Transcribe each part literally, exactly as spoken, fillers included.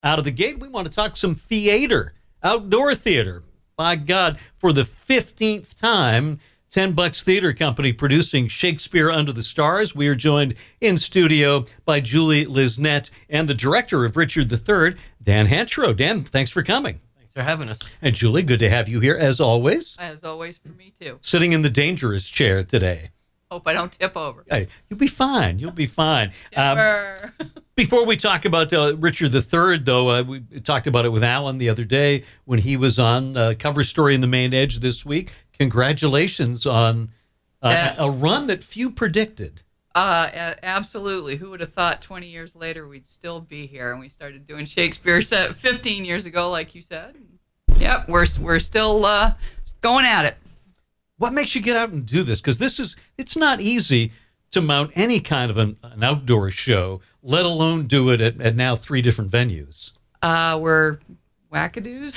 Out of the gate, we want to talk some theater, outdoor theater. By God, for the fifteenth time, ten Bucks Theater Company producing Shakespeare Under the Stars. We are joined in studio by Julie Lisnett and the director of Richard the Third, Dan Hanchrow. Dan, thanks for coming. Thanks for having us. And Julie, good to have you here as always. As always for me, too. Sitting in the dangerous chair today. Hope I don't tip over. Hey, you'll be fine. You'll be fine. Um, before we talk about uh, Richard the Third, though, uh, we talked about it with Alan the other day when he was on uh, cover story in the Main Edge this week. Congratulations on uh, a run that few predicted. Uh, absolutely. Who would have thought twenty years later we'd still be here? And we started doing Shakespeare fifteen years ago, like you said. Yep, we're we're still uh, going at it. What makes you get out and do this? Because this is, it's not easy to mount any kind of an, an outdoor show, let alone do it at, at now three different venues. Uh, we're wackadoos.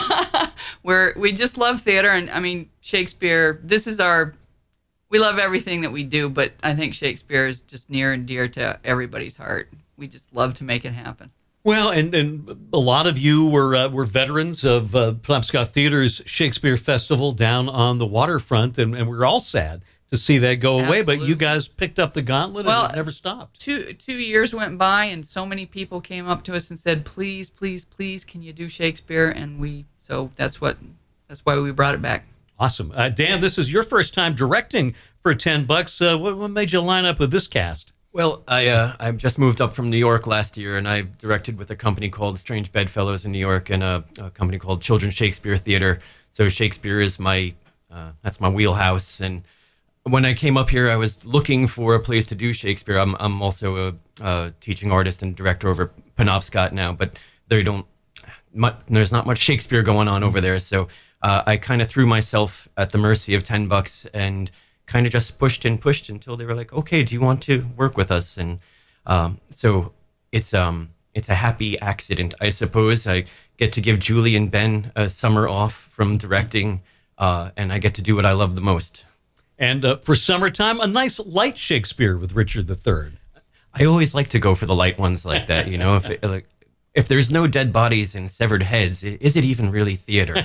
we're, we just love theater. And I mean, Shakespeare, this is our, we love everything that we do, but I think Shakespeare is just near and dear to everybody's heart. We just love to make it happen. Well, and, and a lot of you were uh, were veterans of uh, Penobscot Theater's Shakespeare Festival down on the waterfront, and, and we're all sad to see that go away. Absolutely. But you guys picked up the gauntlet well, and it never stopped. Two two years went by, and so many people came up to us and said, "Please, please, please, can you do Shakespeare?" And we so that's what that's why we brought it back. Awesome, uh, Dan. This is your first time directing for ten bucks. Uh, what, what made you line up with this cast? Well, I uh, I just moved up from New York last year, and I directed with a company called Strange Bedfellows in New York, and a, a company called Children's Shakespeare Theater. So Shakespeare is my uh, that's my wheelhouse. And when I came up here, I was looking for a place to do Shakespeare. I'm I'm also a, a teaching artist and director over at Penobscot now, but they don't. Much, there's not much Shakespeare going on over there, so uh, I kind of threw myself at the mercy of ten bucks and kind of just pushed and pushed until they were like, okay, do you want to work with us? And um, so it's um it's a happy accident, I suppose. I get to give Julie and Ben a summer off from directing, uh, and I get to do what I love the most. And uh, for summertime, a nice light Shakespeare with Richard the Third. I always like to go for the light ones like that, you know, if it, like, if there's no dead bodies and severed heads, is it even really theater?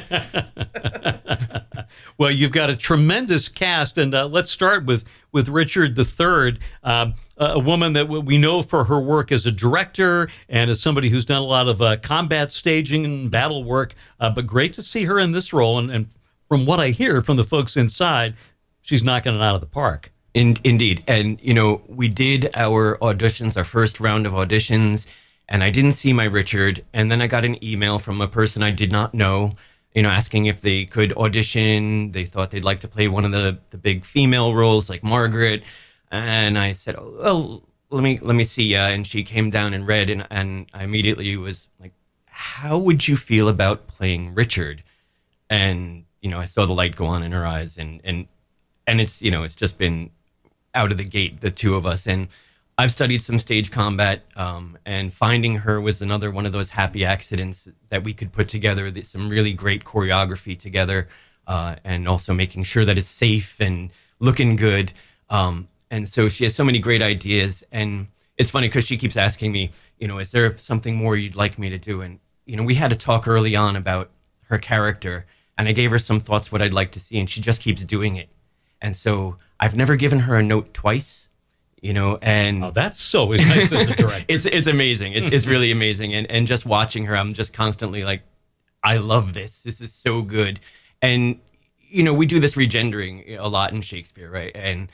Well, you've got a tremendous cast, and uh, let's start with, with Richard the Third, uh, a woman that we know for her work as a director and as somebody who's done a lot of uh, combat staging and battle work, uh, but great to see her in this role, and, and from what I hear from the folks inside, she's knocking it out of the park. In, indeed, and, you know, we did our auditions, our first round of auditions, and I didn't see my Richard, and then I got an email from a person I did not know, you know, asking if they could audition. They thought they'd like to play one of the, the big female roles like Margaret. And I said, oh, well, let me let me see ya. And she came down and read, and, and I immediately was like, how would you feel about playing Richard? And, you know, I saw the light go on in her eyes, and, and, and it's, you know, it's just been out of the gate, the two of us. And I've studied some stage combat, um, and finding her was another one of those happy accidents that we could put together some really great choreography together, uh, and also making sure that it's safe and looking good. Um, and so she has so many great ideas. And it's funny because she keeps asking me, you know, is there something more you'd like me to do? And, you know, we had a talk early on about her character, and I gave her some thoughts what I'd like to see, and she just keeps doing it. And so I've never given her a note twice. You know, and oh, that's so nice as a director. it's it's amazing. It's it's really amazing, and and just watching her, I'm just constantly like, I love this. This is so good. And you know, we do this regendering a lot in Shakespeare, right? And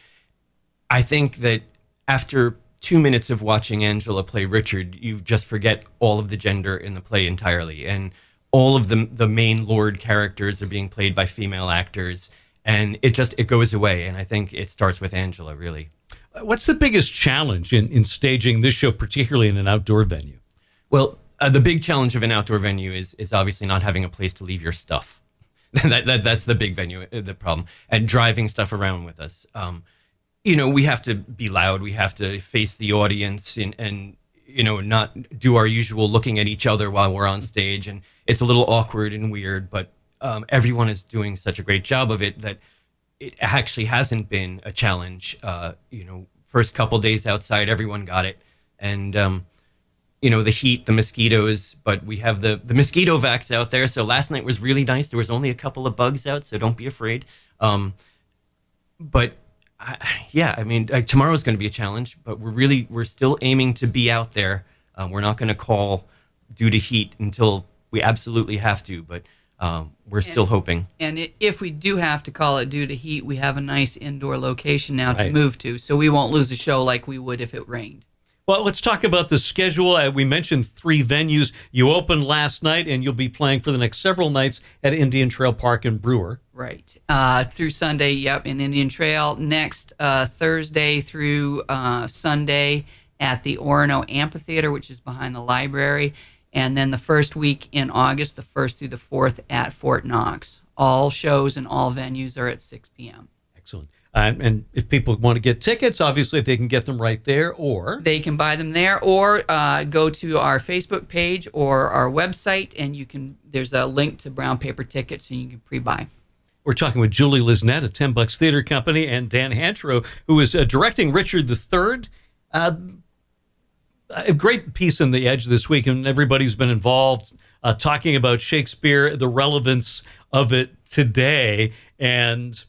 I think that after two minutes of watching Angela play Richard, you just forget all of the gender in the play entirely, and all of the the main lord characters are being played by female actors, and it just it goes away. And I think it starts with Angela, really. What's the biggest challenge in, in staging this show, particularly in an outdoor venue? Well, uh, the big challenge of an outdoor venue is is obviously not having a place to leave your stuff. that, that That's the big venue, the problem. And driving stuff around with us. Um, you know, we have to be loud. We have to face the audience and, and, you know, not do our usual looking at each other while we're on stage. And it's a little awkward and weird, but um, everyone is doing such a great job of it that it actually hasn't been a challenge. Uh, you know, first couple days outside, everyone got it. And, um, you know, the heat, the mosquitoes, but we have the, the mosquito vax out there. So last night was really nice. There was only a couple of bugs out, so don't be afraid. Um, but I, yeah, I mean, uh, tomorrow's going to be a challenge, but we're really, we're still aiming to be out there. Uh, we're not going to call due to heat until we absolutely have to, but um, we're and, still hoping. And it, if we do have to call it due to heat, we have a nice indoor location now Right. to move to, so we won't lose a show like we would if it rained. Well, let's talk about the schedule. Uh, we mentioned three venues. You opened last night, and you'll be playing for the next several nights at Indian Trail Park in Brewer. Right. Uh, through Sunday, yep, in Indian Trail. Next uh, Thursday through uh, Sunday at the Orono Amphitheater, which is behind the library. And then the first week in August, the first through the fourth at Fort Knox. All shows and all venues are at six p.m. Excellent. Uh, and if people want to get tickets, obviously, if they can get them right there, or they can buy them there, or uh, go to our Facebook page or our website, and you can. There's a link to brown paper tickets, and you can pre-buy. We're talking with Julie Lisnett of Ten Bucks Theater Company and Dan Hanchrow, who is uh, directing Richard the Third. Uh, a great piece in The Edge this week, and everybody's been involved uh, talking about Shakespeare, the relevance of it today, and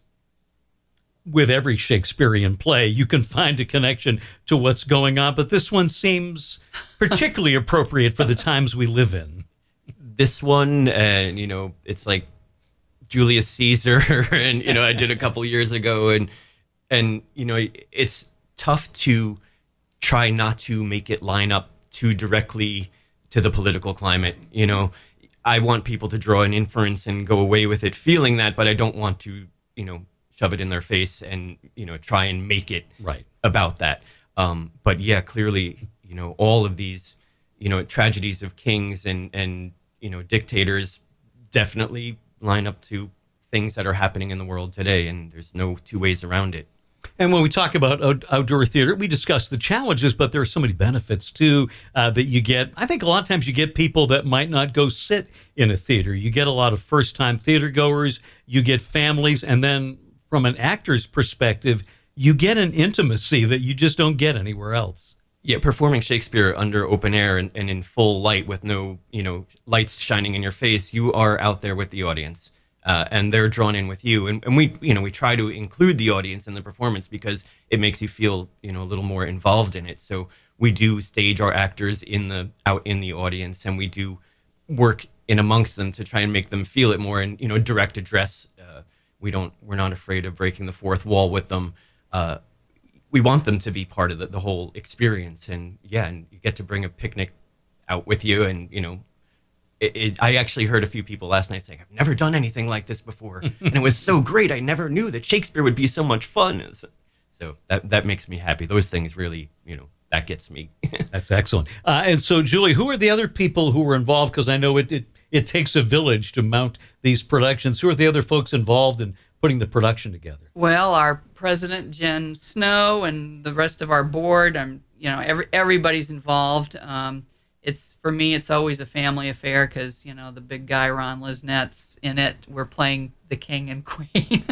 with every Shakespearean play, you can find a connection to what's going on, but this one seems particularly appropriate for the times we live in. This one, and you know, it's like Julius Caesar, and you know, I did a couple years ago, and and you know, it's tough to try not to make it line up too directly to the political climate. You know, I want people to draw an inference and go away with it feeling that, but I don't want to, you know, shove it in their face and, you know, try and make it right about that. Um, but yeah, clearly, you know, all of these, you know, tragedies of kings and, and, you know, dictators definitely line up to things that are happening in the world today. And there's no two ways around it. And when we talk about out- outdoor theater, we discuss the challenges, but there are so many benefits too uh, that you get. I think a lot of times you get people that might not go sit in a theater. You get a lot of first-time theater goers. You get families, and then from an actor's perspective, you get an intimacy that you just don't get anywhere else. Yeah, performing Shakespeare under open air and, and in full light with no, you know, lights shining in your face, you are out there with the audience. Uh, and they're drawn in with you, and, and we, you know, we try to include the audience in the performance because it makes you feel, you know, a little more involved in it. So we do stage our actors in the out in the audience, and we do work in amongst them to try and make them feel it more. And you know, direct address. Uh, we don't, we're not afraid of breaking the fourth wall with them. Uh, we want them to be part of the, the whole experience, and yeah, and you get to bring a picnic out with you, and you know. It, it, I actually heard a few people last night saying, I've never done anything like this before. And it was so great. I never knew that Shakespeare would be so much fun. So, so that, that makes me happy. Those things really, you know, that gets me. That's excellent. Uh, and so, Julie, who are the other people who were involved? Because I know it, it, it takes a village to mount these productions. Who are the other folks involved in putting the production together? Well, our president, Jen Snow, and the rest of our board, um, you know, every, everybody's involved. Um, It's for me, it's always a family affair because, you know, the big guy, Ron Lisnett's in it. We're playing the king and queen.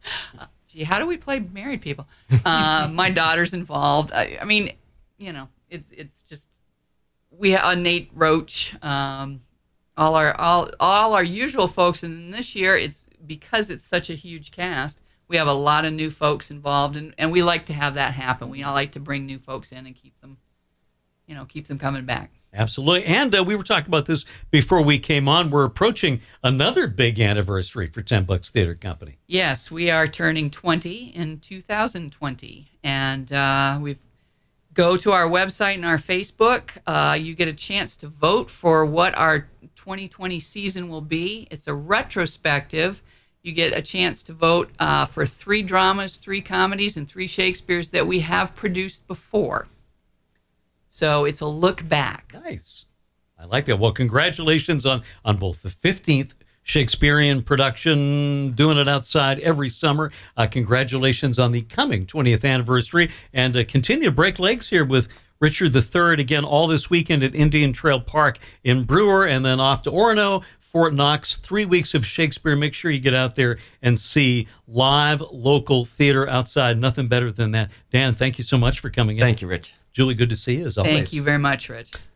Gee, how do we play married people? Uh, my daughter's involved. I, I mean, you know, it's it's just, we have uh, Nate Roach, um, all our all all our usual folks. And this year, it's because it's such a huge cast, we have a lot of new folks involved. And, and we like to have that happen. We like to bring new folks in and keep them, you know, keep them coming back. Absolutely. And uh, we were talking about this before we came on. We're approaching another big anniversary for Ten Bucks Theater Company. Yes, we are turning twenty in two thousand twenty. And uh, we go to our website and our Facebook. Uh, you get a chance to vote for what our twenty twenty season will be. It's a retrospective. You get a chance to vote uh, for three dramas, three comedies, and three Shakespeares that we have produced before. So it's a look back. Nice. I like that. Well, congratulations on, on both the fifteenth Shakespearean production, doing it outside every summer. Uh, congratulations on the coming twentieth anniversary. And uh, continue to break legs here with Richard the Third, again, all this weekend at Indian Trail Park in Brewer, and then off to Orono, Fort Knox, three weeks of Shakespeare. Make sure you get out there and see live local theater outside. Nothing better than that. Dan, thank you so much for coming in. Thank you, Rich. Julie, good to see you as always. Thank you very much, Rich.